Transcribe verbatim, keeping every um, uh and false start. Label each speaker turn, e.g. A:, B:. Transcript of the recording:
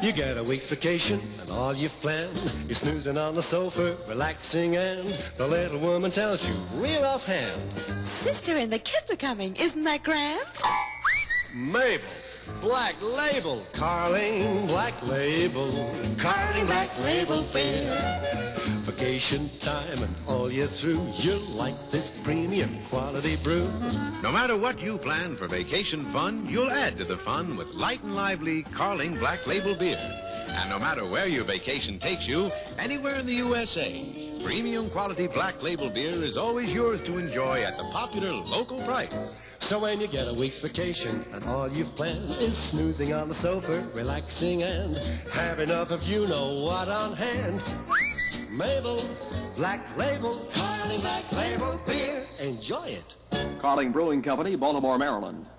A: You get a week's vacation and all you've planned. You're snoozing on the sofa, relaxing, and the little woman tells you, real offhand,
B: Sister and the kids are coming. Isn't that grand?
A: Mabel, Black Label, Carling Black Label, Carling Black Label beer. Vacation time and all year through, you'll like this premium quality brew.
C: No matter what you plan for vacation fun, you'll add to the fun with light and lively Carling Black Label beer. And no matter where your vacation takes you, anywhere in the U S A, premium quality Black Label beer is always yours to enjoy at the popular local price.
A: So when you get a week's vacation and all you've planned is snoozing on the sofa, relaxing, and have enough of you know what on hand, Mabel, Black Label, Carling Black Label beer. Enjoy it.
D: Carling Brewing Company, Baltimore, Maryland.